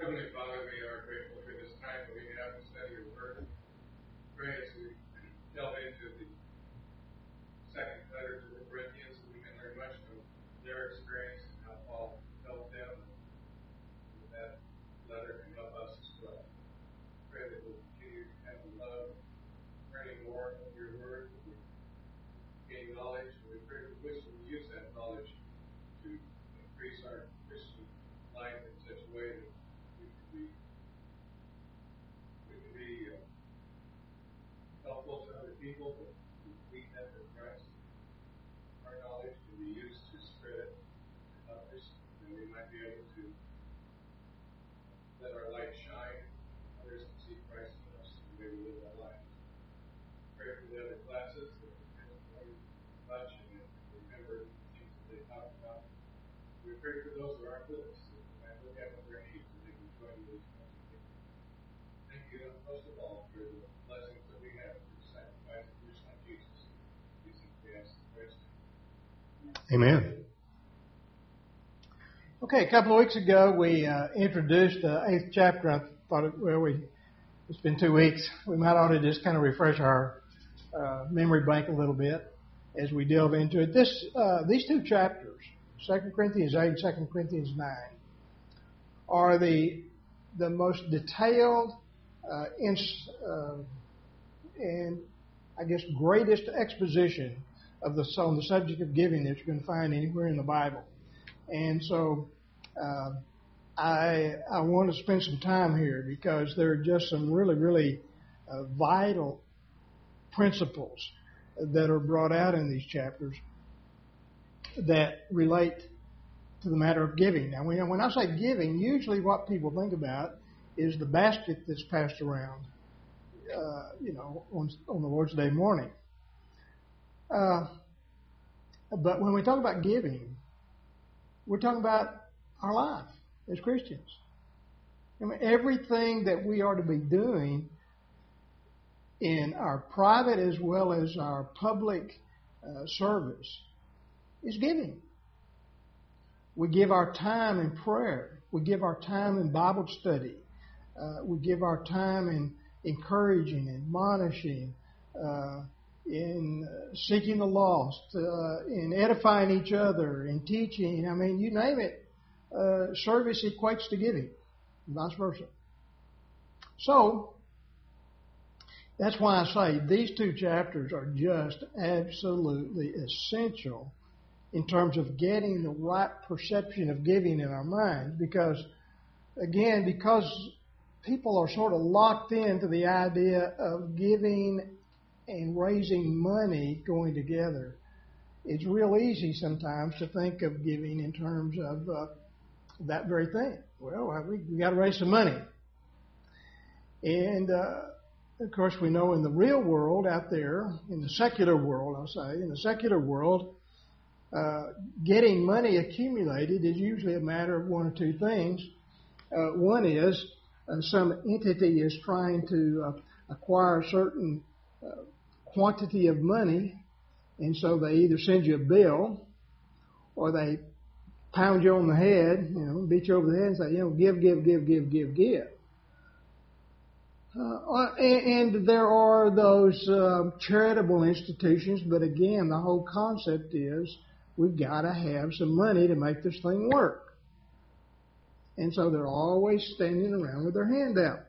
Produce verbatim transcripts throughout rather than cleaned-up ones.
Heavenly Father, we are grateful for this time that we have to study your word. Pray as we delve into the second letter to the Corinthians that we can learn much from their experience and how Paul helped them. And that letter can help us as well. Pray that we'll continue to have the love, learning more of your word, that we gain knowledge, and we pray for wisdom to use that knowledge to increase our Christian life in such a way that we can be we can be uh, helpful to other people, but we lead them to Christ. Our knowledge can be used to spread to others, and we might be able to let our light shine. Others can see Christ in us, and may we live our lives. Pray for the other classes that we can learn much and remember the things that they talk about. We pray for those who aren't with us, that we might look at what their needs and they can join with us. Thank you, most of all, for the blessings that we have through the sacrifice of your Son, Jesus. We simply ask the Christ. Amen. Okay, a couple of weeks ago we uh, introduced the eighth chapter. I thought, it, well, we it's been two weeks. We might ought to just kind of refresh our uh, memory bank a little bit as we delve into it. This uh, these two chapters, Second Corinthians eight and Second Corinthians nine, are the the most detailed uh, in, uh, and I guess greatest exposition of the on the subject of giving that you're going to find anywhere in the Bible. And so uh, I I want to spend some time here because there are just some really really uh, vital principles that are brought out in these chapters that relate to the matter of giving. Now, when, when I say giving, usually what people think about is the basket that's passed around, uh, you know, on, on the Lord's Day morning. Uh, but when we talk about giving, we're talking about our life as Christians. I mean, everything that we are to be doing in our private as well as our public uh, service is giving. We give our time in prayer. We give our time in Bible study. Uh, we give our time in encouraging, admonishing, uh, in uh, seeking the lost, uh, in edifying each other, in teaching. I mean, you name it, uh, service equates to giving, vice versa. So, that's why I say these two chapters are just absolutely essential in terms of getting the right perception of giving in our minds. Because, again, because people are sort of locked into the idea of giving and raising money going together, it's real easy sometimes to think of giving in terms of uh, that very thing. Well, we, we got to raise some money. And, uh, of course, we know in the real world out there, in the secular world, I'll say, in the secular world, uh, getting money accumulated is usually a matter of one or two things. Uh, one is uh, some entity is trying to uh, acquire a certain uh, quantity of money, and so they either send you a bill or they pound you on the head, you know, beat you over the head and say, you know, give, give, give, give, give, give. Uh, and, and there are those uh, charitable institutions, but again, the whole concept is we've got to have some money to make this thing work. And so they're always standing around with their hand out.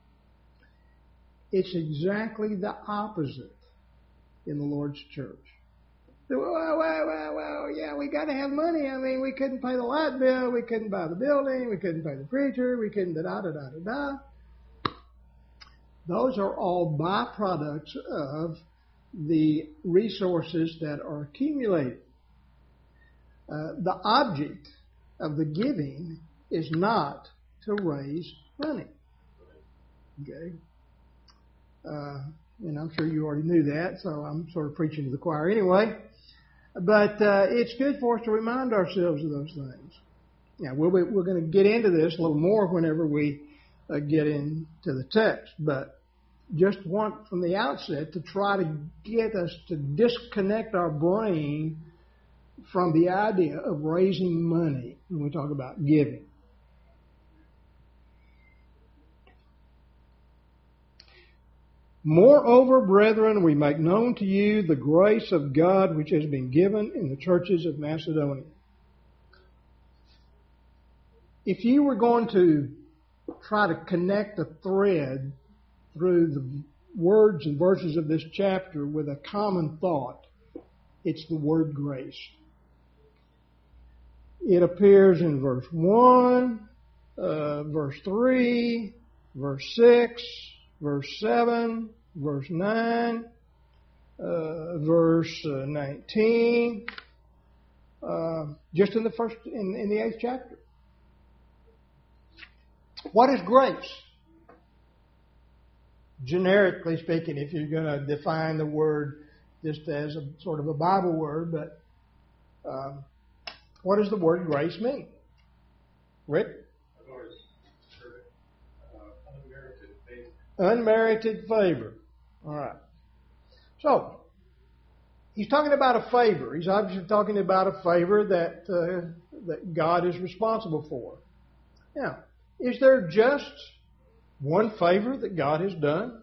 It's exactly the opposite in the Lord's church. Well, well, well, well, yeah, we got to have money. I mean, we couldn't pay the light bill, we couldn't buy the building, we couldn't pay the preacher, we couldn't da da da da da. Those are all byproducts of the resources that are accumulated. Uh, the object of the giving is not to raise money. Okay? Uh, and I'm sure you already knew that, so I'm sort of preaching to the choir anyway. But uh, it's good for us to remind ourselves of those things. Now, we'll be, we're going to get into this a little more whenever we uh, get into the text, but just want from the outset to try to get us to disconnect our brain from the idea of raising money when we talk about giving. Moreover, brethren, we make known to you the grace of God which has been given in the churches of Macedonia. If you were going to try to connect a thread through the words and verses of this chapter with a common thought, it's the word grace. It appears in verse one, uh, verse three, verse six, verse seven, verse nine, uh, verse uh, nineteen, uh, just in the first, in, in the eighth chapter. What is grace? Generically speaking, if you're going to define the word just as a sort of a Bible word, but um, what does the word grace mean? Rick? Unmerited favor. Unmerited favor. All right. So, he's talking about a favor. He's obviously talking about a favor that uh, that God is responsible for. Now, is there just one favor that God has done?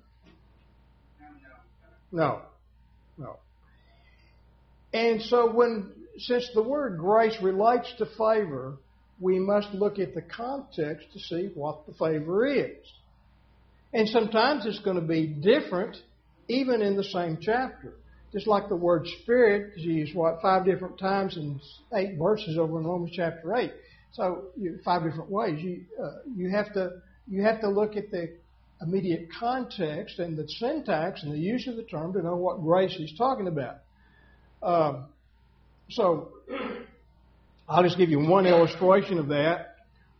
No. No. And so when, since the word grace relates to favor, we must look at the context to see what the favor is. And sometimes it's going to be different even in the same chapter. Just like the word Spirit is used, what, five different times in eight verses over in Romans chapter eight. So you, five different ways. You uh, you have to you have to look at the immediate context and the syntax and the use of the term to know what grace he's talking about. Um, so I'll just give you one illustration of that.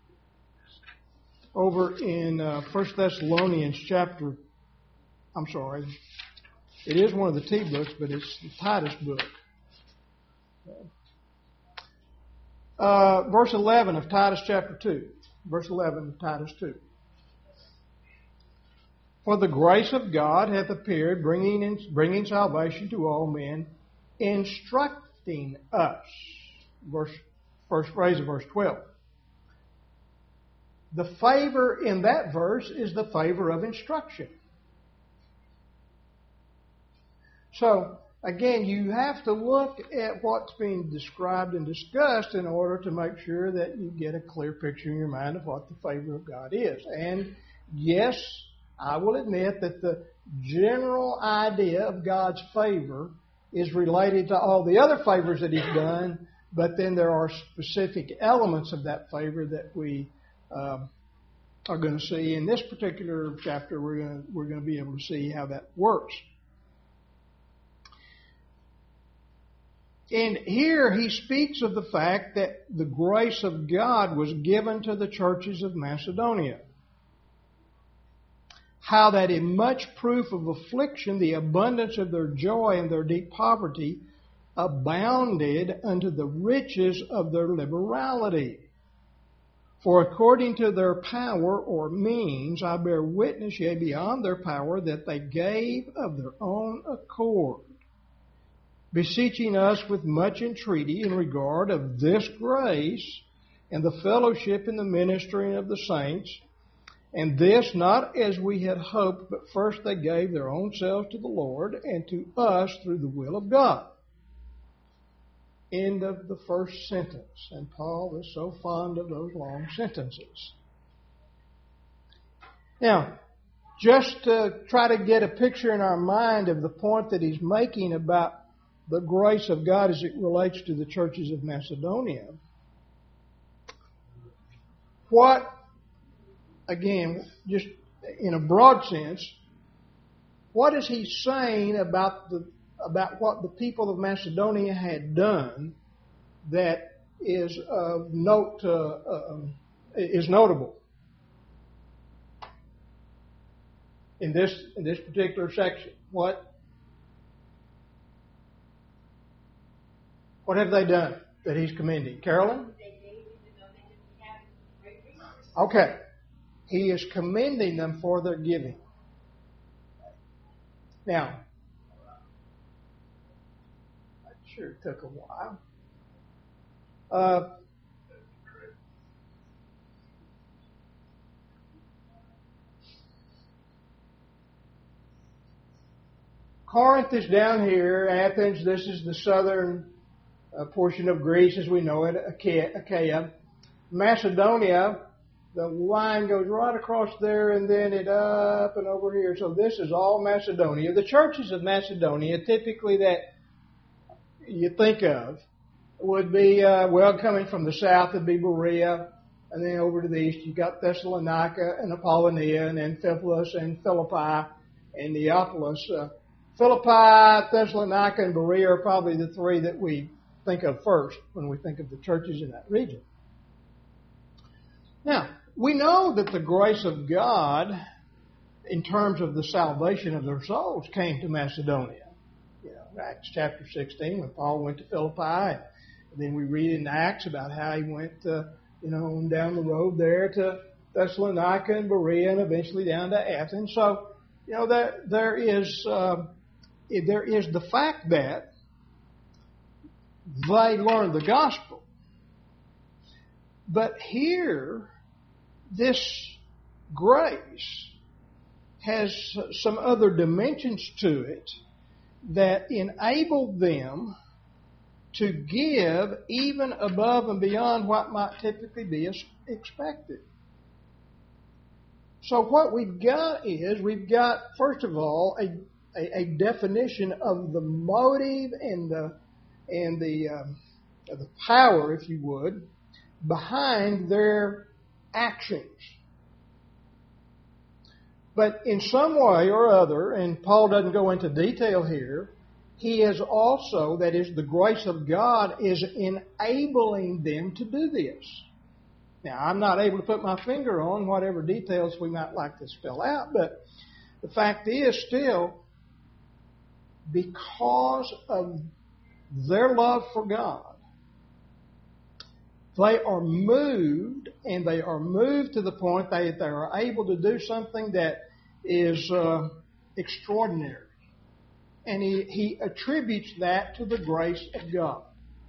Over in uh, First Thessalonians chapter, I'm sorry, it is one of the T books, but it's the Titus book. Uh, verse eleven of Titus chapter two. Verse eleven of Titus two. For the grace of God hath appeared, bringing in, bringing salvation to all men, instructing us. Verse, first phrase of verse twelve. The favor in that verse is the favor of instruction. So, again, you have to look at what's being described and discussed in order to make sure that you get a clear picture in your mind of what the favor of God is. And yes, I will admit that the general idea of God's favor is related to all the other favors that He's done, but then there are specific elements of that favor that we um, are going to see. In this particular chapter, we're going to, we're going to be able to see how that works. And here he speaks of the fact that the grace of God was given to the churches of Macedonia. How that in much proof of affliction, the abundance of their joy and their deep poverty abounded unto the riches of their liberality. For according to their power or means, I bear witness, yea, beyond their power, that they gave of their own accord, beseeching us with much entreaty in regard of this grace and the fellowship in the ministering of the saints, and this not as we had hoped, but first they gave their own selves to the Lord and to us through the will of God. End of the first sentence. And Paul is so fond of those long sentences. Now, just to try to get a picture in our mind of the point that he's making about the grace of God as it relates to the churches of Macedonia. What, again, just in a broad sense, what is he saying about the about what the people of Macedonia had done that is of note uh, uh, is notable in this in this particular section? What What have they done that he's commending? Carolyn? Okay. He is commending them for their giving. Now, that sure took a while. Uh, Corinth is down here. Athens, this is the southern uh, portion of Greece as we know it, Achaia. Achaia. Macedonia, the line goes right across there and then it up and over here. So this is all Macedonia. The churches of Macedonia, typically that you think of, would be, uh, well, coming from the south would be Berea, and then over to the east you got Thessalonica and Apollonia, and then Philippi and Philippi and Neapolis. Uh, Philippi, Thessalonica, and Berea are probably the three that we think of first when we think of the churches in that region. Now, we know that the grace of God, in terms of the salvation of their souls, came to Macedonia. You know, Acts chapter sixteen, when Paul went to Philippi, and then we read in Acts about how he went, uh, you know, on down the road there to Thessalonica and Berea, and eventually down to Athens. So, you know, there there is uh, there is the fact that they learned the gospel, but here, this grace has some other dimensions to it that enable them to give even above and beyond what might typically be expected. So what we've got is, we've got, first of all, a, a, a definition of the motive and the and the um, the power, if you would, behind their actions. But in some way or other, and Paul doesn't go into detail here, he is also, that is, the grace of God is enabling them to do this. Now, I'm not able to put my finger on whatever details we might like to spell out, but the fact is still, because of their love for God, they are moved, and they are moved to the point that they are able to do something that is uh, extraordinary. And he, he attributes that to the grace of God.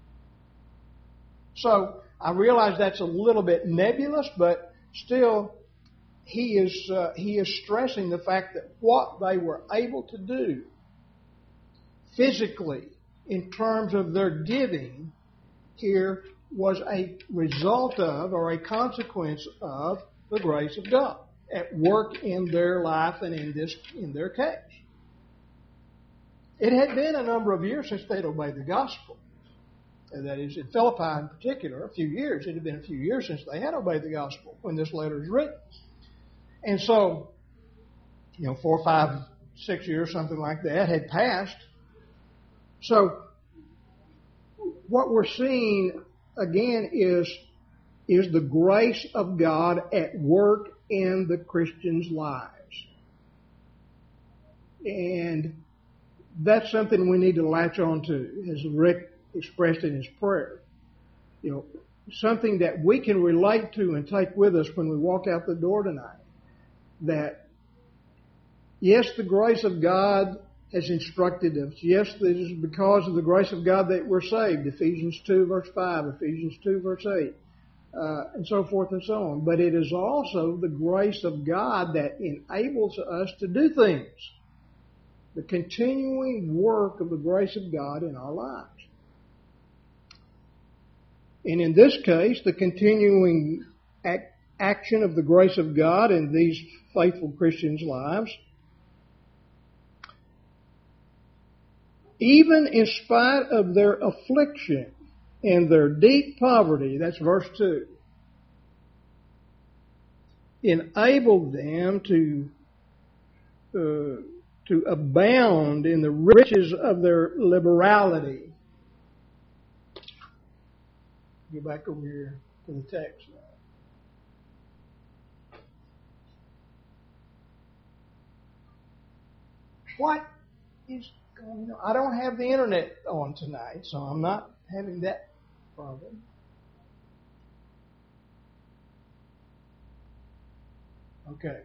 So I realize that's a little bit nebulous, but still he is uh, he is stressing the fact that what they were able to do physically in terms of their giving here was a result of, or a consequence of, the grace of God at work in their life and in this in their case. It had been a number of years since they'd obeyed the gospel. And that is, in Philippi in particular, a few years. It had been a few years since they had obeyed the gospel when this letter is written. And so, you know, four, five, six years, something like that, had passed. So, what we're seeing again is, is the grace of God at work in the Christians' lives. And that's something we need to latch on to, as Rick expressed in his prayer. You know, something that we can relate to and take with us when we walk out the door tonight. That, yes, the grace of God has instructed us. Yes, it is because of the grace of God that we're saved. Ephesians two, verse five, Ephesians two, verse eight, uh, and so forth and so on. But it is also the grace of God that enables us to do things. The continuing work of the grace of God in our lives. And in this case, the continuing ac- action of the grace of God in these faithful Christians' lives, even in spite of their affliction and their deep poverty, that's verse two, enabled them to uh, to abound in the riches of their liberality. Go back over here to the text now. What is going on? I don't have the internet on tonight, so I'm not having that problem. Okay.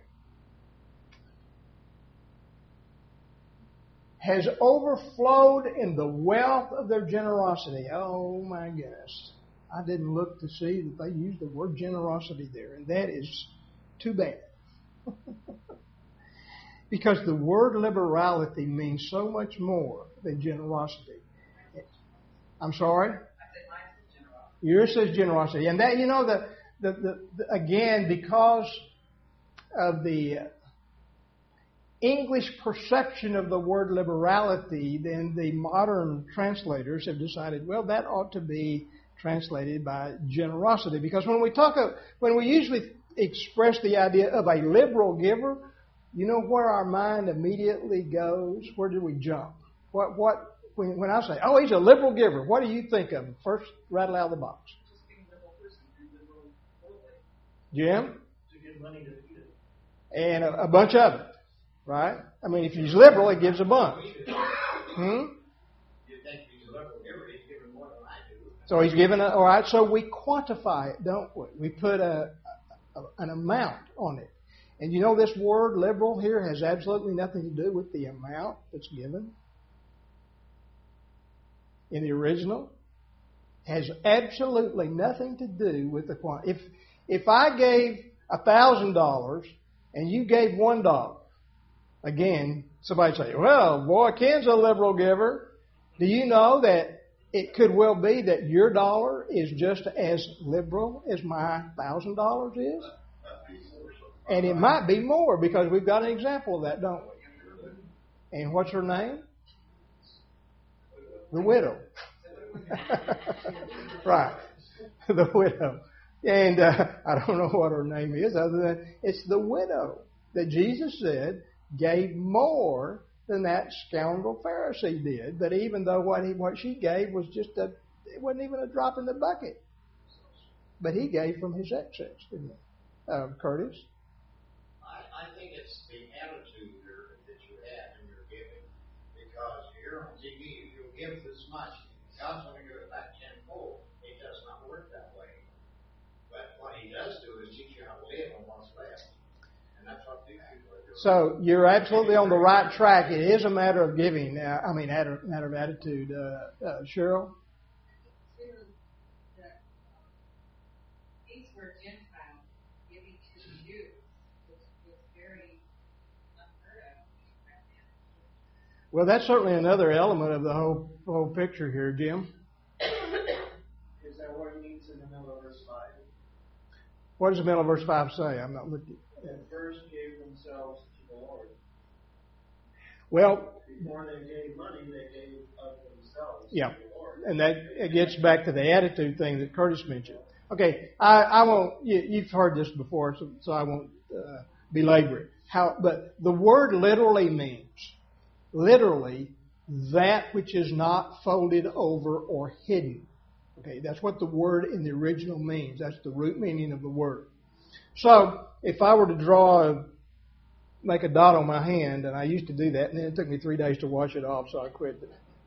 Has overflowed in the wealth of their generosity. Oh my goodness. I didn't look to see that they used the word generosity there, and that is too bad. Because the word liberality means so much more than generosity. I'm sorry? Yours says generosity. And that, you know, the, the, the, the again, because of the English perception of the word liberality, then the modern translators have decided, well, that ought to be translated by generosity. Because when we talk of, when we usually express the idea of a liberal giver, you know where our mind immediately goes? Where do we jump? What, what, when, when I say, oh, he's a liberal giver, what do you think of? First, rattle out of the box. Jim? To give money to feed it. And a, a bunch of it, right? I mean, if he's liberal, he gives a bunch. Hmm? You think he's a liberal giver, he's giving more than I do. So he's giving, a, all right, so we quantify it, don't we? We put a, a, an amount on it. And you know this word liberal here has absolutely nothing to do with the amount that's given. In the original, has absolutely nothing to do with the quantity. If if I gave a thousand dollars and you gave one dollar, again, somebody say, "Well, boy, Ken's a liberal giver." Do you know that it could well be that your dollar is just as liberal as my thousand dollars is? And it might be more because we've got an example of that, don't we? And what's her name? The widow. Right. The widow. And uh, I don't know what her name is other than it's the widow that Jesus said gave more than that scoundrel Pharisee did. But even though what he what she gave was just a, it wasn't even a drop in the bucket. But he gave from his excess, didn't he? Uh, Curtis? I, I think it's the attitude that you have in your giving. Because you're on T V, if you give this much, God's going to give it back tenfold. It does not work that way. But what he does do is teach you how to live on what's left. And that's what these people are doing. So you're absolutely on the right track. It is a matter of giving. Uh, I mean, a matter of attitude. Uh, uh, Cheryl? These were Gentiles giving to the Jews, which was very unheard of. Well, that's certainly another element of the whole whole picture here, Jim. Is that what it means in the middle of verse five? What does the middle of verse five say? I'm not looking. That first gave themselves to the Lord. Well, before they gave money, they gave of themselves yeah, to the Lord. And that it gets back to the attitude thing that Curtis mentioned. Okay, I, I won't. You, you've heard this before, so, so I won't uh, belabor it. How? But the word literally means literally that which is not folded over or hidden. Okay, that's what the word in the original means. That's the root meaning of the word. So, if I were to draw, a, make a dot on my hand, and I used to do that, and then it took me three days to wash it off, so I quit.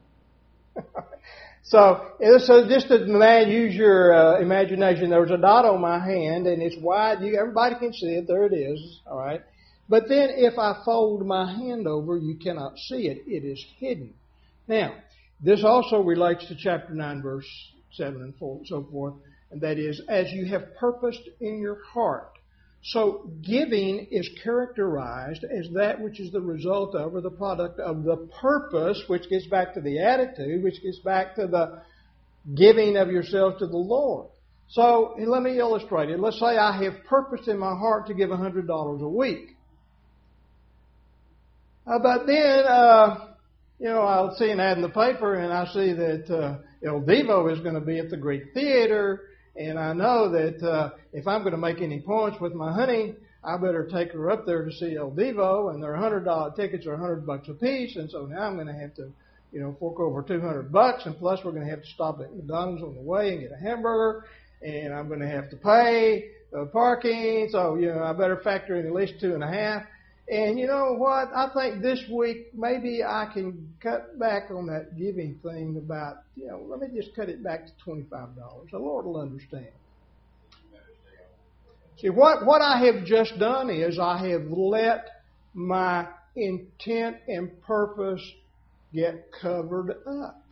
so, so just to man, use your uh, imagination. There was a dot on my hand, and it's wide. You, everybody can see it. There it is. All right. But then, if I fold my hand over, you cannot see it. It is hidden. Now, this also relates to chapter nine, verse seven and four, so forth, and that is, as you have purposed in your heart. So giving is characterized as that which is the result of or the product of the purpose, which gets back to the attitude, which gets back to the giving of yourself to the Lord. So let me illustrate it. Let's say I have purposed in my heart to give one hundred dollars a week. Uh, but then, uh, you know, I'll see an ad in the paper and I see that uh, El Divo is going to be at the Greek Theater. And I know that uh, if I'm going to make any points with my honey, I better take her up there to see El Divo. And their one hundred dollars tickets are one hundred bucks a piece. And so now I'm going to have to, you know, fork over two hundred bucks. And plus we're going to have to stop at McDonald's on the way and get a hamburger. And I'm going to have to pay the parking. So, you know, I better factor in at least two and a half. And you know what? I think this week maybe I can cut back on that giving thing about, you know, let me just cut it back to twenty-five dollars. The Lord will understand. See, what, what I have just done is I have let my intent and purpose get covered up.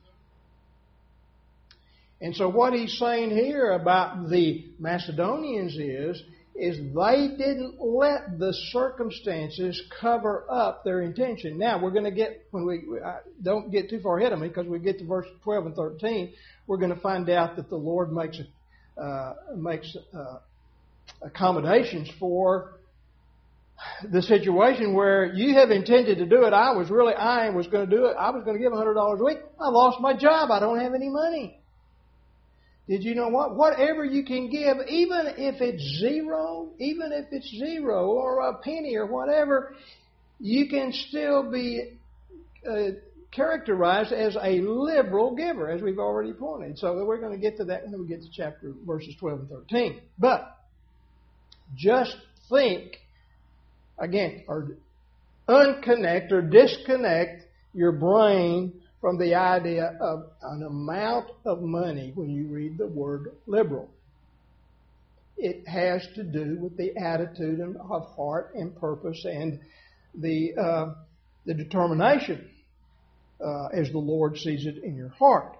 And so what he's saying here about the Macedonians is, is they didn't let the circumstances cover up their intention. Now, we're going to get, when we, I, don't get too far ahead of me, because we get to verse twelve and thirteen, we're going to find out that the Lord makes, uh, makes uh, accommodations for the situation where you have intended to do it. I was really, I was going to do it. I was going to give one hundred dollars a week. I lost my job. I don't have any money. Did you know what? Whatever you can give, even if it's zero, even if it's zero or a penny or whatever, you can still be uh, characterized as a liberal giver, as we've already pointed. So we're going to get to that when we get to chapter verses twelve and thirteen. But just think, again, or unconnect or disconnect your brain from the idea of an amount of money when you read the word liberal. It has to do with the attitude of heart and purpose and the uh, the determination uh, as the Lord sees it in your heart.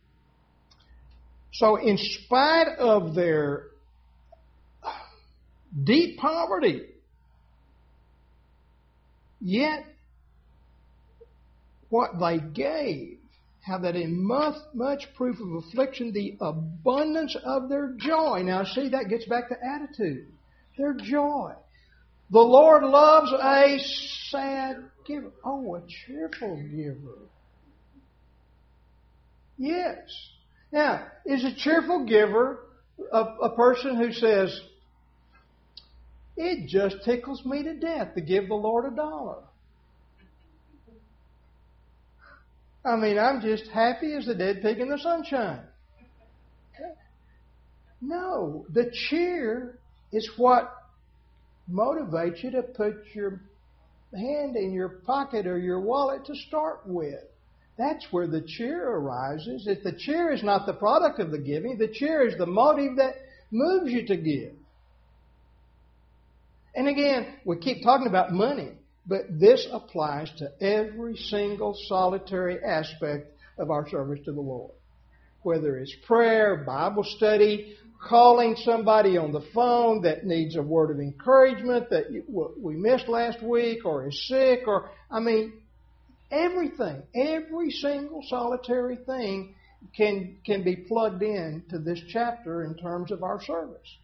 So in spite of their deep poverty, yet what they gave, how that in much, much proof of affliction, the abundance of their joy. Now see, that gets back to attitude. Their joy. The Lord loves a sad giver. Oh, a cheerful giver. Yes. Now, is a cheerful giver a, a person who says, it just tickles me to death to give the Lord a dollar? I mean, I'm just happy as the dead pig in the sunshine. No, the cheer is what motivates you to put your hand in your pocket or your wallet to start with. That's where the cheer arises. If the cheer is not the product of the giving, the cheer is the motive that moves you to give. And again, we keep talking about money. But this applies to every single solitary aspect of our service to the Lord. Whether it's prayer, Bible study, calling somebody on the phone that needs a word of encouragement that we missed last week or is sick, or, I mean, everything, every single solitary thing can, can be plugged in to this chapter in terms of our service.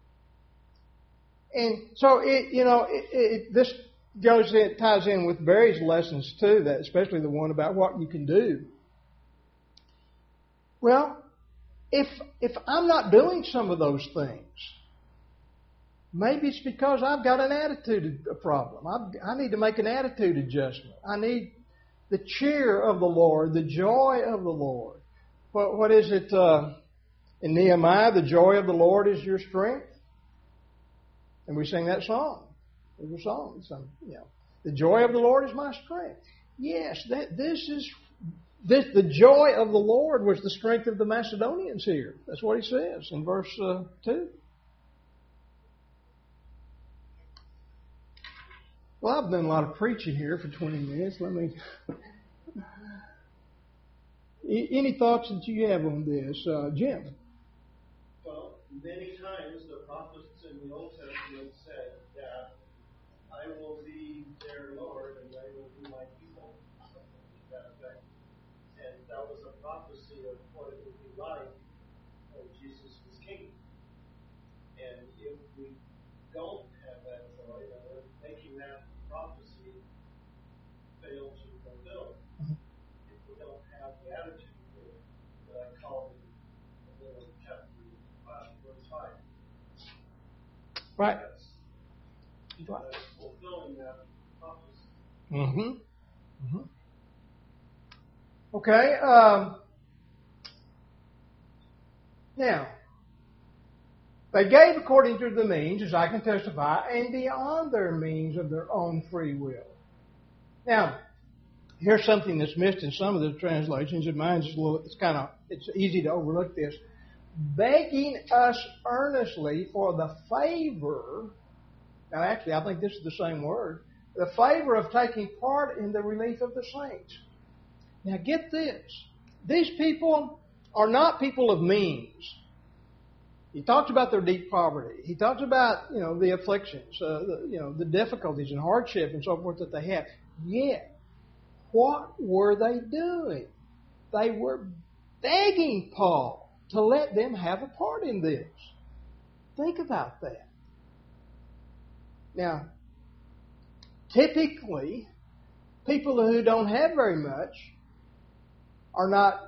And so, it, you know, it, it, this goes in, ties in with Barry's lessons too, that especially the one about what you can do. Well, if if I'm not doing some of those things, maybe it's because I've got an attitude problem. I've, I need to make an attitude adjustment. I need the cheer of the Lord, the joy of the Lord. What what is it uh, in Nehemiah? The joy of the Lord is your strength, and we sing that song. There's a song. Some, you know, the joy of the Lord is my strength. Yes, that, this is this. The joy of the Lord was the strength of the Macedonians here. That's what he says in verse uh, two. Well, I've done a lot of preaching here for twenty minutes. Let me. Any thoughts that you have on this, uh, Jim? Well, many times the prophets in the Old Testament said that I will be their Lord and they will be my people. Something to that effect. And that was a prophecy of what it would be like when Jesus was king. And if we don't have that joy, then we're making that prophecy fail to fulfill. If we don't have the attitude that I called in the middle of chapter five, verse five. Right. That's, that's fulfilling that prophecy. Mm-hmm. Mm-hmm. Okay. Um, now, they gave according to the means, as I can testify, and beyond their means of their own free will. Now, here's something that's missed in some of the translations. In mine, it's a little, it's kind of, it's easy to overlook this. Begging us earnestly for the favor. Now, actually, I think this is the same word. The favor of taking part in the relief of the saints. Now, get this. These people are not people of means. He talks about their deep poverty. He talks about, you know, the afflictions, uh, the, you know, the difficulties and hardship and so forth that they have. Yet, what were they doing? They were begging Paul to let them have a part in this. Think about that. Now, typically, people who don't have very much are not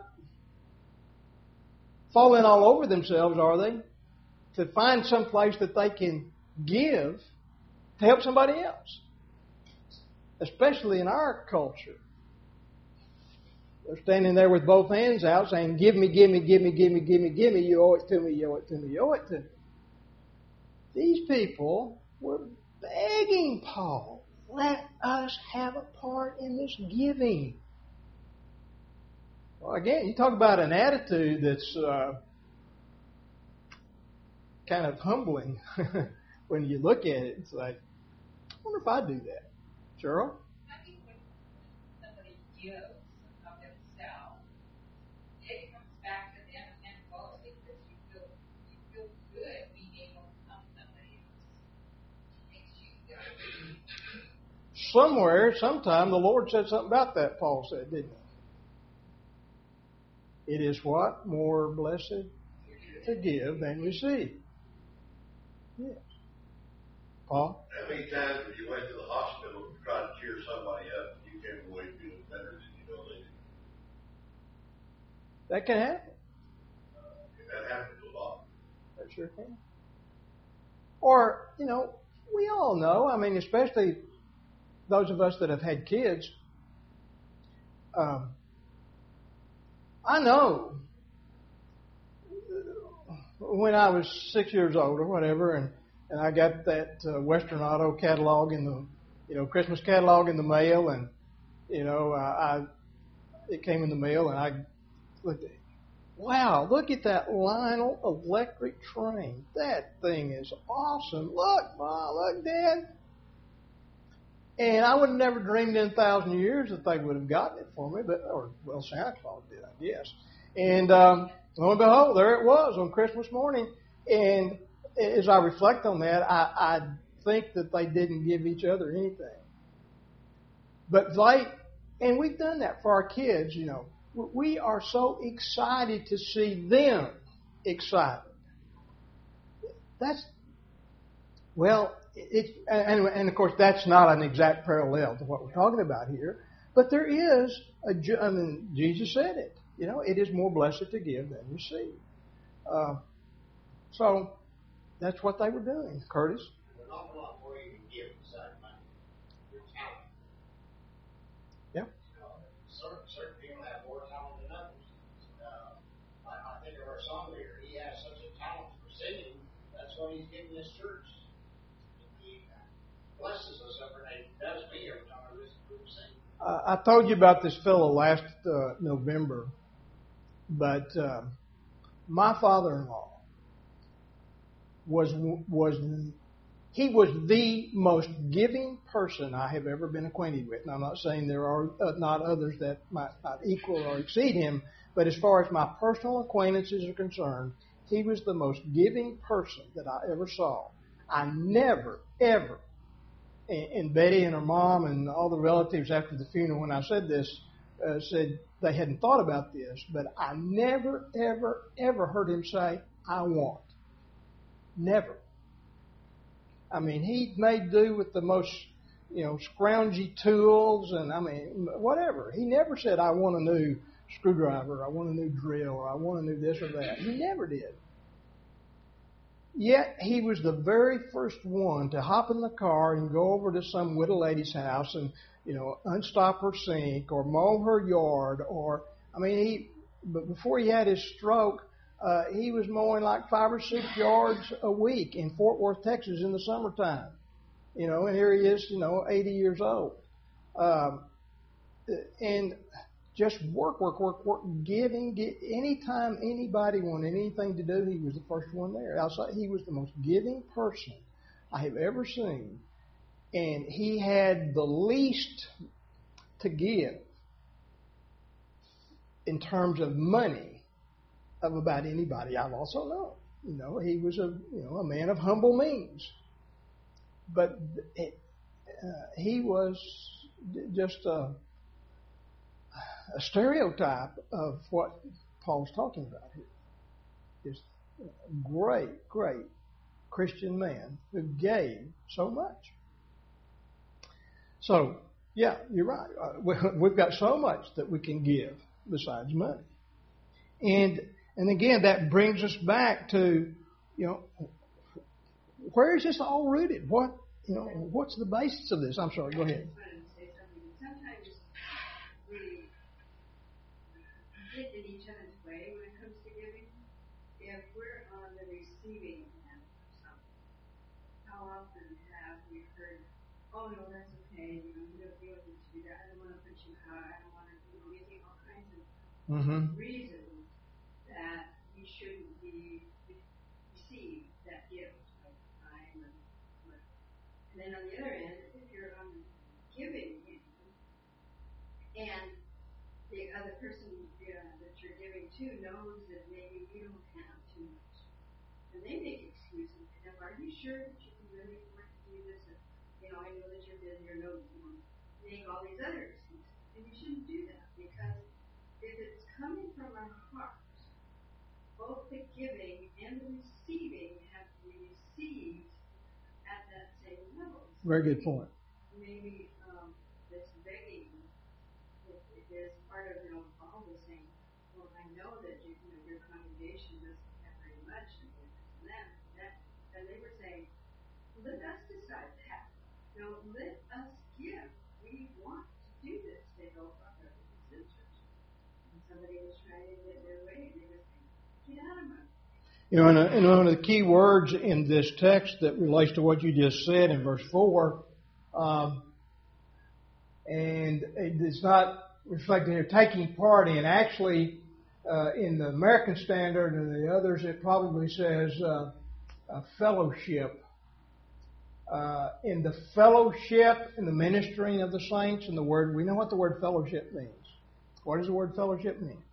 falling all over themselves, are they? To find some place that they can give to help somebody else. Especially in our culture. They're standing there with both hands out saying, give me, give me, give me, give me, give me, give me, you owe it to me, you owe it to me, you owe it to me. These people were begging Paul, let us have a part in this giving. Well, again, you talk about an attitude that's uh, kind of humbling when you look at it. It's like, I wonder if I'd do that. Cheryl? I think when somebody gives of themselves, it comes back to them tenfold because you feel you feel good being able to help somebody else. It makes you feel good. Somewhere, sometime, the Lord said something about that, Paul said, didn't he? It is what? More blessed to give than receive. Yes. Paul? How many times when you went to the hospital to try to cheer somebody up, you came away feeling better than you know they did? That can happen. Uh, that happens a lot. That sure can. Or, you know, we all know, I mean, especially those of us that have had kids, um, I know when I was six years old or whatever, and, and I got that uh, Western Auto catalog in the, you know, Christmas catalog in the mail, and, you know, uh, I it came in the mail, and I looked at it. Wow, look at that Lionel electric train. That thing is awesome. Look, Mom, look, Dad. And I would have never dreamed in a thousand years that they would have gotten it for me, but or well, Santa Claus did, I guess. And um, lo and behold, there it was on Christmas morning. And as I reflect on that, I, I think that they didn't give each other anything. But they, and we've done that for our kids, you know. We are so excited to see them excited. That's, well, it, and, and of course that's not an exact parallel to what we're talking about here, but there is a, I mean, Jesus said it, you know, it is more blessed to give than receive. Uh, so that's what they were doing. Curtis? There's an awful lot more you can give besides money. Your talent. Yeah. You know, certain, certain people have more talent than others. Uh, I, I think of our song leader. He has such a talent for singing. That's what he's given this church. He blesses us every day. He does me every time I listen to him sing. Uh, I told you about this fellow last uh, November, but uh, my father-in-law was was he was the most giving person I have ever been acquainted with. And I'm not saying there are uh, not others that might not equal or exceed him, but as far as my personal acquaintances are concerned, he was the most giving person that I ever saw. I never, ever, and, and Betty and her mom and all the relatives after the funeral, when I said this, uh, said they hadn't thought about this, but I never, ever, ever heard him say, I want. Never. I mean, he made do with the most, you know, scroungy tools and, I mean, whatever. He never said, I want a new screwdriver, I want a new drill, or I want a new this or that. He never did. Yet, he was the very first one to hop in the car and go over to some widow lady's house and, you know, unstop her sink or mow her yard or, I mean, he, but before he had his stroke, Uh, he was mowing like five or six yards a week in Fort Worth, Texas in the summertime. You know, and here he is, you know, eighty years old. Um, and just work, work, work, work, giving. Get, anytime anybody wanted anything to do, he was the first one there. Outside, he was the most giving person I have ever seen. And he had the least to give in terms of money of about anybody I've also known. you know, he was a you know a man of humble means, but it, uh, he was just a, a stereotype of what Paul's talking about here. This great, great Christian man who gave so much. So, yeah, you're right. Uh, we, we've got so much that we can give besides money. And and again, that brings us back to, you know, where is this all rooted? What, you know, what's the basis of this? I'm sorry, go ahead. Sometimes we get in each other's way when it comes to giving. If we're on the receiving end of something, how often have we heard, oh, no, that's okay, you know, you don't, you don't need to do that, I don't want to put you out, I don't want to, you know, using all kinds of Mm-hmm. reasons that we shouldn't be receive that gift of time and money. And then on the other end, if you're on the giving end, and the other person uh, that you're giving to knows that maybe you don't have too much, and they make excuses. And are you sure that you can really afford to do this? And, you know, I know that you're busy, or no, you know, make all these other excuses. And you shouldn't do that, because if it's coming from our hearts, both the giving and the receiving have to be received at that same level. Very good point. Maybe um, this begging is part of, you know, Paul was saying, well, I know that you, you know, your congregation doesn't have very much, and this and that, and that. And they were saying, let us decide that. You know, let us give. We want to do this. They go from their sisters. And somebody was trying to get their way, and they were saying, get out of my way. You know, and, uh, and one of the key words in this text that relates to what you just said in verse four, um, and it's not reflected here, taking part in. Actually, uh, in the American Standard and the others, it probably says uh, a fellowship. Uh, in the fellowship, in the ministering of the saints, and the word, we know what the word fellowship means. What does the word fellowship mean?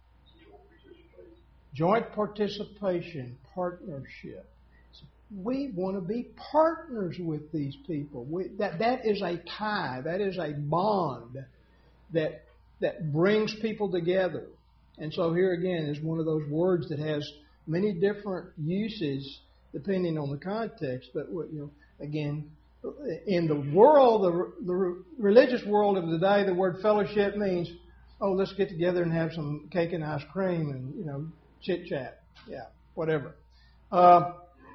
Joint participation, partnership. We want to be partners with these people. We, that that is a tie. That is a bond that that brings people together. And so here again is one of those words that has many different uses depending on the context. But you know, again, in the world, the, the religious world of the day, the word fellowship means, oh, let's get together and have some cake and ice cream and, you know, chit chat. Yeah, whatever. Uh,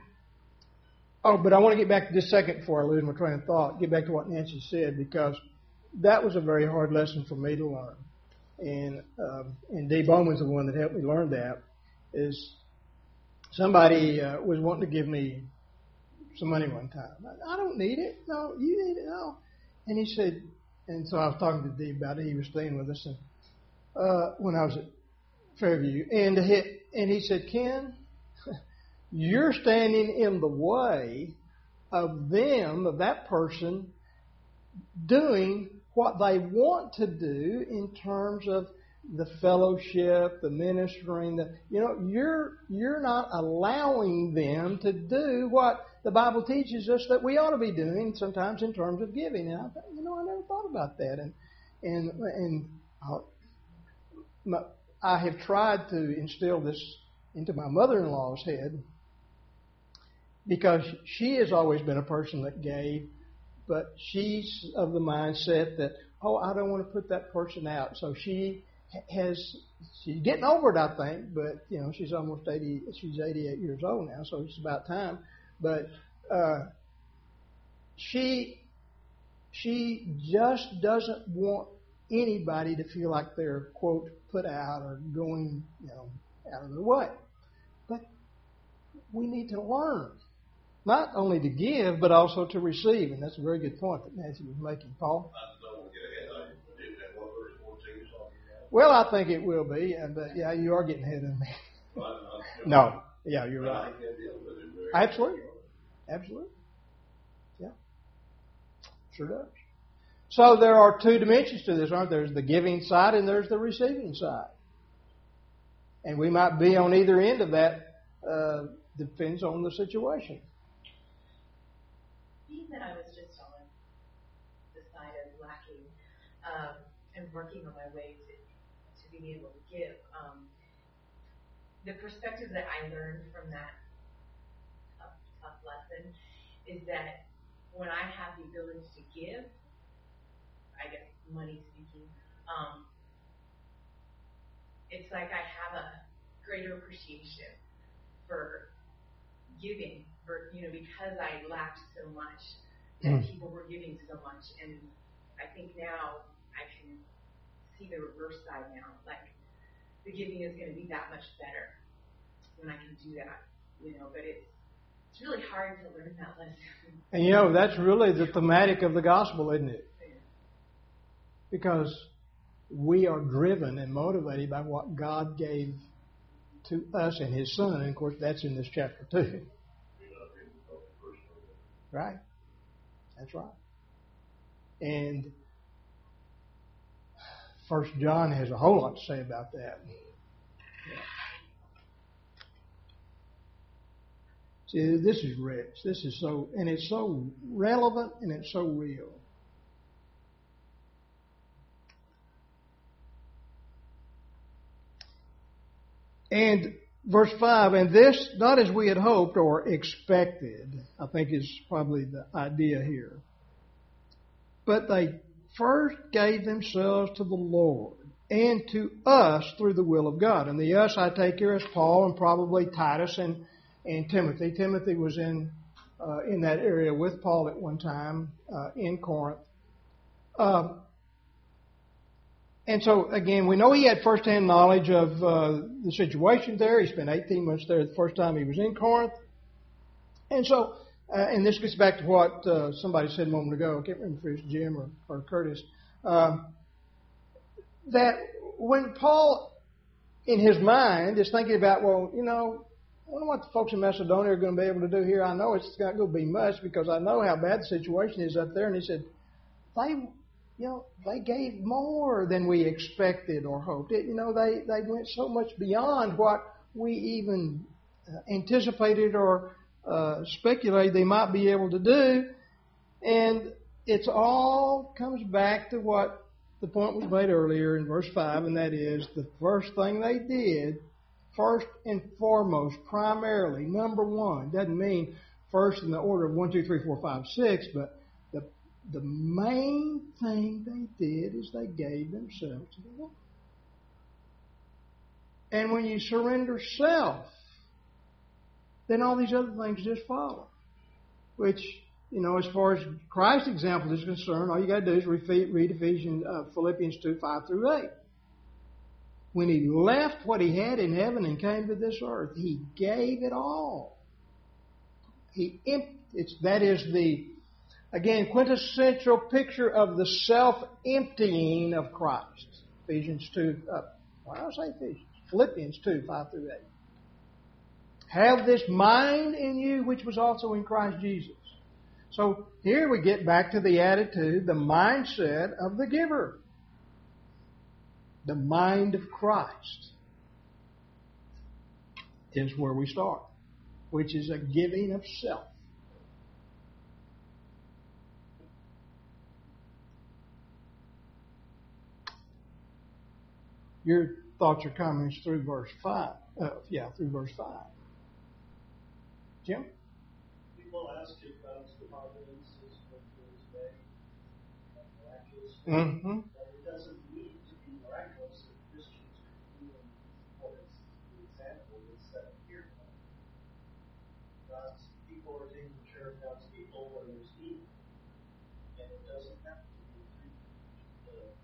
oh, but I want to get back to this second before I lose my train of thought. Get back to what Nancy said, because that was a very hard lesson for me to learn. And um, and Dee Bowman's the one that helped me learn that. Is somebody uh, was wanting to give me some money one time. I, I don't need it. No, you need it. No. And he said, and so I was talking to Dee about it. He was staying with us, and uh, when I was at Fairview, and he, and he said, Ken, you're standing in the way of them, of that person, doing what they want to do in terms of the fellowship, the ministering. The, you know, you're you're not allowing them to do what the Bible teaches us that we ought to be doing. Sometimes in terms of giving. And I thought, you know, I never thought about that. And and and I'll, my, I have tried to instill this into my mother-in-law's head, because she has always been a person that gave, but she's of the mindset that, oh, I don't want to put that person out. So she has, she's getting over it, I think, but, you know, she's almost eighty, she's eighty-eight years old now, so it's about time. But uh, she, she just doesn't want anybody to feel like they're, quote, put out or going, you know, out of their way. But we need to learn not only to give, but also to receive. And that's a very good point that Nancy was making, Paul. I don't want to get ahead of you. Is that what verse fourteen is talking about? Well, I think it will be, but yeah, you are getting ahead of me. Well, I'm- No, yeah, you're I right. think that deals with it very- Absolutely. Absolutely. Yeah. Sure does. So there are two dimensions to this, aren't there? There's the giving side and there's the receiving side. And we might be on either end of that uh, depends on the situation. Being that I was just on the side of lacking um, and working on my way to, to being able to give, um, the perspective that I learned from that tough, tough lesson is that when I have the ability to give, I guess money speaking, um, it's like I have a greater appreciation for giving, for, you know, because I lacked so much, that mm. people were giving so much, and I think now I can see the reverse side now, like the giving is going to be that much better when I can do that, you know, but it's it's really hard to learn that lesson. And you know, that's really the thematic of the gospel, isn't it? Because we are driven and motivated by what God gave to us and His Son. And, of course, that's in this chapter too. Right. That's right. And First John has a whole lot to say about that. Yeah. See, this is rich. This is so, and it's so relevant and it's so real. And verse five, and this not as we had hoped or expected, I think is probably the idea here. But they first gave themselves to the Lord and to us through the will of God. And the us I take here as Paul and probably Titus and, and Timothy. Timothy was in uh, in that area with Paul at one time uh, in Corinth. Uh, And so, again, we know he had first-hand knowledge of uh, the situation there. He spent eighteen months there the first time he was in Corinth. And so, uh, and this gets back to what uh, somebody said a moment ago. I can't remember if it was Jim or, or Curtis. Um, that when Paul, in his mind, is thinking about, well, you know, I wonder what the folks in Macedonia are going to be able to do here. I know it's not going to be much because I know how bad the situation is up there. And he said, they... You know, they gave more than we expected or hoped. It, you know, they, they went so much beyond what we even uh, anticipated or uh, speculated they might be able to do. And it's all comes back to what the point was made earlier in verse five, and that is the first thing they did, first and foremost, primarily, number one, doesn't mean first in the order of one, two, three, four, five, six, but the The main thing they did is they gave themselves to the Lord. And when you surrender self, then all these other things just follow. Which, you know, as far as Christ's example is concerned, all you got to do is read Ephesians, uh, Philippians two, five through eight. When He left what He had in heaven and came to this earth, He gave it all. He it's, that is the Again, quintessential picture of the self-emptying of Christ. Ephesians two, uh, why did I say Ephesians? Philippians two, five through eight. Have this mind in you which was also in Christ Jesus. So here we get back to the attitude, the mindset of the giver. The mind of Christ is where we start, which is a giving of self. Your thoughts or comments through verse five. Uh, yeah, through verse five. Jim? People ask if God's providence is what is made miraculous. Mm-hmm. But it doesn't need to be miraculous if Christians are doing what is the example is set here. God's people are taking care of God's people when there's need. And it doesn't have to be the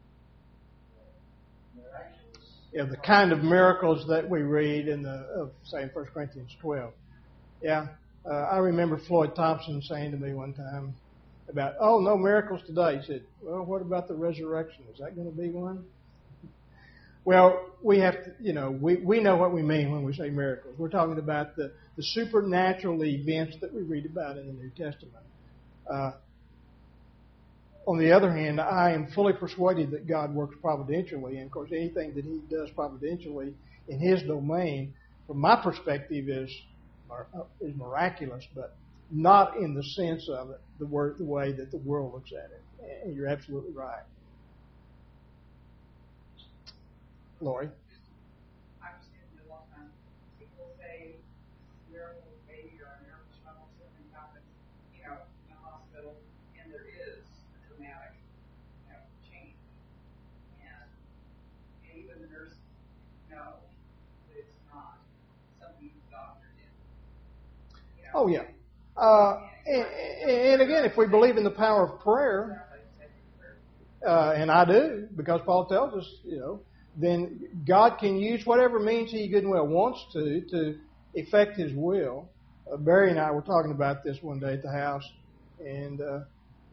Yeah, the kind of miracles that we read in the, of, say, in First Corinthians twelve. Yeah, uh, I remember Floyd Thompson saying to me one time about, oh, no miracles today. He said, well, what about the resurrection? Is that going to be one? Well, we have to, you know, we, we know what we mean when we say miracles. We're talking about the, the supernatural events that we read about in the New Testament. Uh, On the other hand, I am fully persuaded that God works providentially. And, of course, anything that He does providentially in His domain, from my perspective, is is miraculous, but not in the sense of it, the word, the way that the world looks at it. And you're absolutely right. Lori? I've seen it a long time. People say miracle baby or a miracle child, something happens, you know, in the hospital, and there is a dramatic, you know, change. And, and even the nurse know that it's not something the doctor did. You know? Oh, yeah. Uh, and, and again, if we believe in the power of prayer, uh, and I do, because Paul tells us, you know, then God can use whatever means He good and well wants to to effect His will. Uh, Barry and I were talking about this one day at the house, and uh,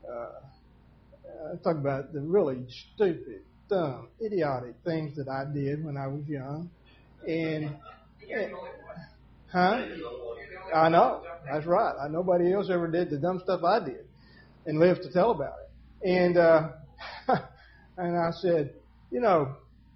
uh, talking about the really stupid, dumb, idiotic things that I did when I was young. And, and huh? I know. That's right. I, nobody else ever did the dumb stuff I did and lived to tell about it. And uh, and I said, you know,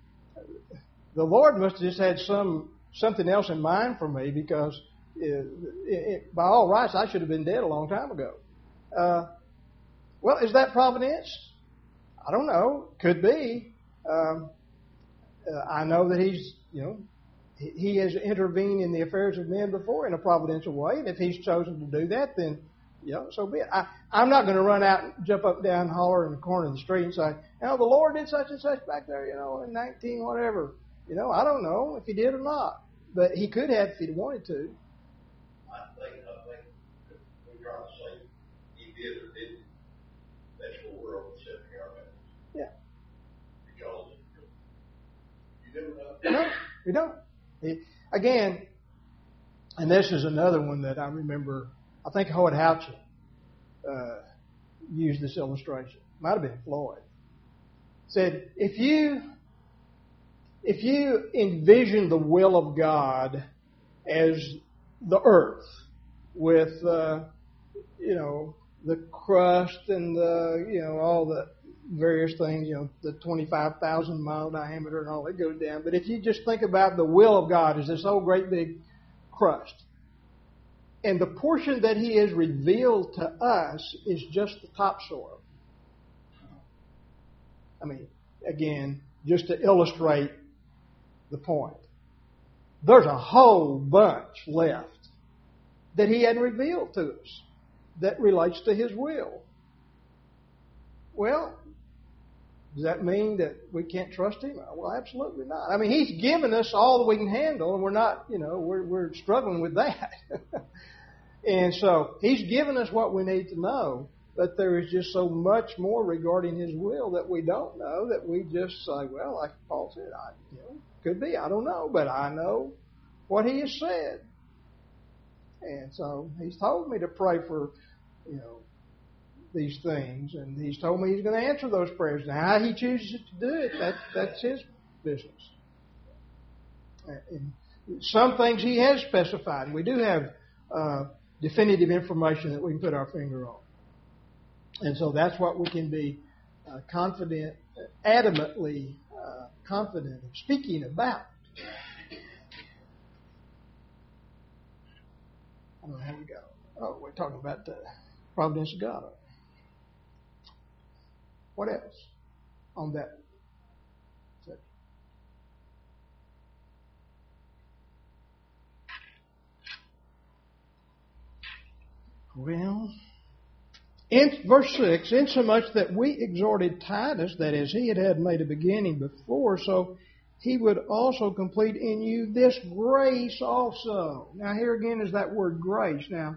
the Lord must have just had some something else in mind for me, because it, it, by all rights I should have been dead a long time ago. Uh, well, is that providence? I don't know. Could be. Um, uh, I know that He's, you know, He has intervened in the affairs of men before in a providential way, and if He's chosen to do that, then, you know, so be it. I, I'm not going to run out and jump up, down, and holler in the corner of the street and say, you know, the Lord did such and such back there, you know, in nineteen whatever. You know, I don't know if He did or not, but He could have if He wanted to. I think, I think we're trying to say He did or didn't. That's what we're accepting our message. Yeah. Because you never know. No, we don't. He, again, and this is another one that I remember, I think Howard Houchin uh, used this illustration. Might have been Floyd. Said, if you if you envision the will of God as the earth with uh, you know, the crust and the, you know, all the various things, you know, the twenty-five thousand mile diameter and all that goes down. But if you just think about the will of God as this whole great big crust, and the portion that He has revealed to us is just the topsoil. I mean, again, just to illustrate the point, there's a whole bunch left that He hadn't revealed to us that relates to His will. Well, does that mean that we can't trust Him? Well, absolutely not. I mean, He's given us all that we can handle, and we're not, you know, we're, we're struggling with that. And so He's given us what we need to know, but there is just so much more regarding His will that we don't know, that we just say, well, like Paul said, I, you know, could be, I don't know, but I know what He has said. And so He's told me to pray for, you know, these things, and He's told me He's going to answer those prayers. Now, how He chooses to do it, that, that's His business. And some things He has specified, and we do have uh, definitive information that we can put our finger on. And so that's what we can be uh, confident, adamantly uh, confident of speaking about. I don't know how we go. Oh, we're talking about the providence of God. What else on that? Well, in verse six, insomuch that we exhorted Titus, that as he had had made a beginning before, so he would also complete in you this grace also. Now here again is that word grace. Now,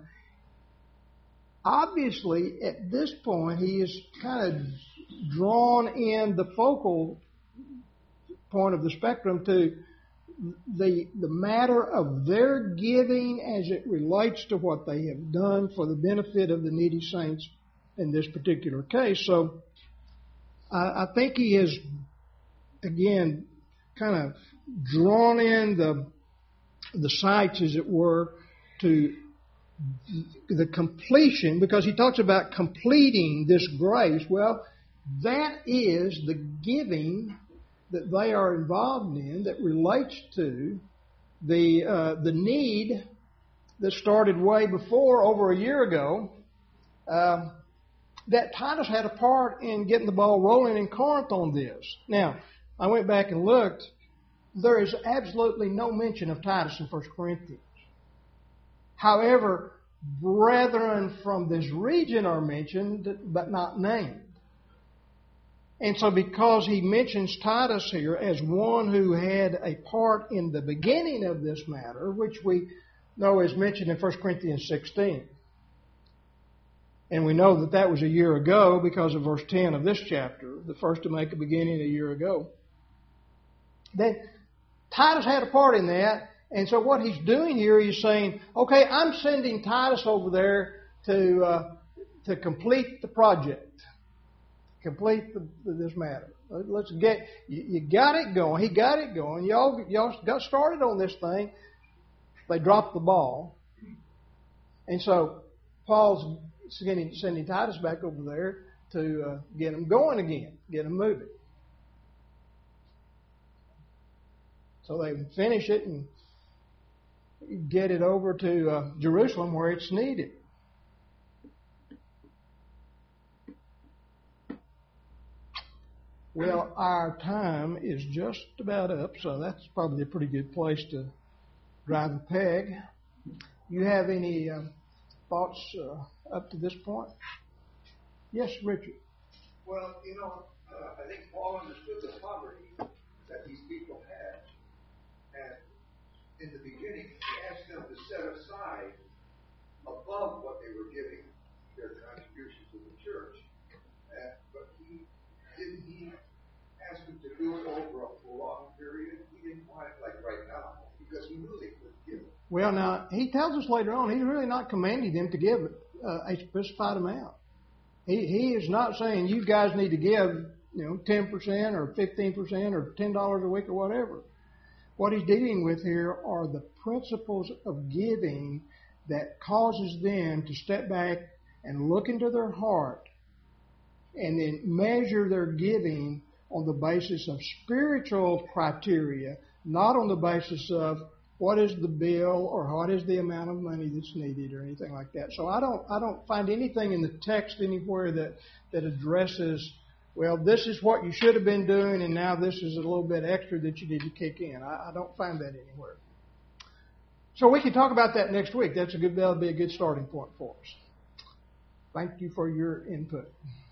obviously at this point he is kind of drawn in the focal point of the spectrum to the the matter of their giving as it relates to what they have done for the benefit of the needy saints in this particular case. So I, I think he has, again, kind of drawn in the the sights, as it were, to the completion, because he talks about completing this grace. Well, that is the giving that they are involved in that relates to the uh, the need that started way before, over a year ago, um, that Titus had a part in getting the ball rolling in Corinth on this. Now, I went back and looked. There is absolutely no mention of Titus in First Corinthians. However, brethren from this region are mentioned, but not named. And so because he mentions Titus here as one who had a part in the beginning of this matter, which we know is mentioned in First Corinthians sixteen. And we know that that was a year ago because of verse ten of this chapter, the first to make a beginning a year ago. Then Titus had a part in that, and so what he's doing here, he's saying, okay, I'm sending Titus over there to uh, to complete the project. Complete the, this matter. Let's get you, you got it going. He got it going. Y'all y'all got started on this thing. They dropped the ball, and so Paul's sending, sending Titus back over there to uh, get them going again, get them moving. So they finish it and get it over to uh, Jerusalem where it's needed. Well, our time is just about up, so that's probably a pretty good place to drive a peg. You have any uh, thoughts uh, up to this point? Yes, Richard. Well, you know, uh, I think Paul understood the poverty that these people had. And in the beginning, he asked them to set aside above what they were giving their contributions to the church. Uh, but he didn't he ask them to do it over a prolonged period. He didn't want it like right now because he knew they couldn't give it. Well, now, he tells us later on, he's really not commanding them to give uh, a specified amount. He he is not saying you guys need to give, you know, ten percent or fifteen percent or ten dollars a week or whatever. What he's dealing with here are the principles of giving that causes them to step back and look into their heart and then measure their giving on the basis of spiritual criteria, not on the basis of what is the bill or what is the amount of money that's needed or anything like that. So I don't I don't find anything in the text anywhere that, that addresses, well, this is what you should have been doing and now this is a little bit extra that you need to kick in. I, I don't find that anywhere. So we can talk about that next week. That's a good that'll be a good starting point for us. Thank you for your input.